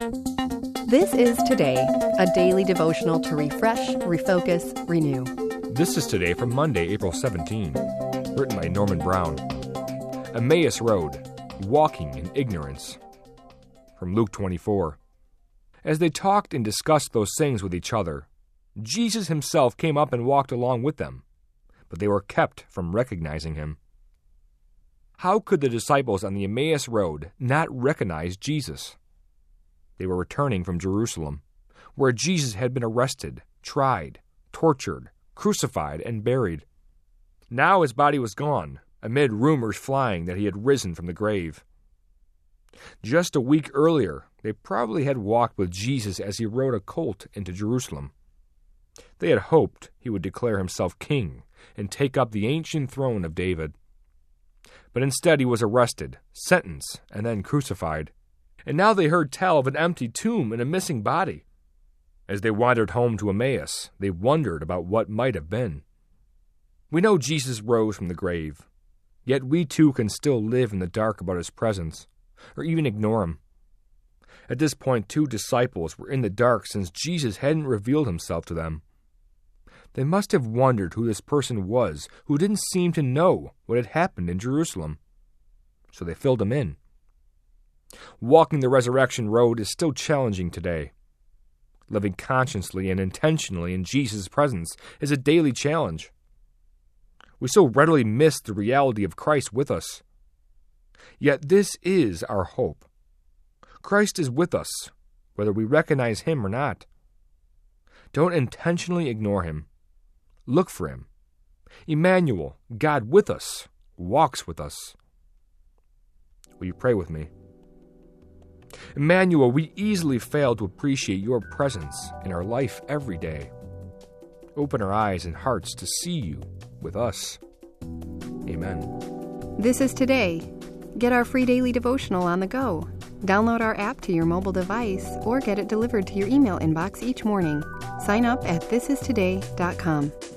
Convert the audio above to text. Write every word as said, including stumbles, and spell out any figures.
This is Today, a daily devotional to refresh, refocus, renew. This is Today from Monday, April seventeenth, written by Norman Brown. Emmaus Road, walking in ignorance. From Luke twenty-four. As they talked and discussed those things with each other, Jesus himself came up and walked along with them, but they were kept from recognizing him. How could the disciples on the Emmaus Road not recognize Jesus? They were returning from Jerusalem, where Jesus had been arrested, tried, tortured, crucified, and buried. Now his body was gone, amid rumors flying that he had risen from the grave. Just a week earlier, they probably had walked with Jesus as he rode a colt into Jerusalem. They had hoped he would declare himself king and take up the ancient throne of David. But instead he was arrested, sentenced, and then crucified. And now they heard tell of an empty tomb and a missing body. As they wandered home to Emmaus, they wondered about what might have been. We know Jesus rose from the grave, yet we too can still live in the dark about his presence, or even ignore him. At this point, two disciples were in the dark since Jesus hadn't revealed himself to them. They must have wondered who this person was who didn't seem to know what had happened in Jerusalem. So they filled him in. Walking the resurrection road is still challenging today. Living consciously and intentionally in Jesus' presence is a daily challenge. We so readily miss the reality of Christ with us. Yet this is our hope. Christ is with us, whether we recognize him or not. Don't intentionally ignore him. Look for him. Emmanuel, God with us, walks with us. Will you pray with me? Emmanuel, we easily fail to appreciate your presence in our life every day. Open our eyes and hearts to see you with us. Amen. This is Today. Get our free daily devotional on the go. Download our app to your mobile device or get it delivered to your email inbox each morning. Sign up at this is today dot com.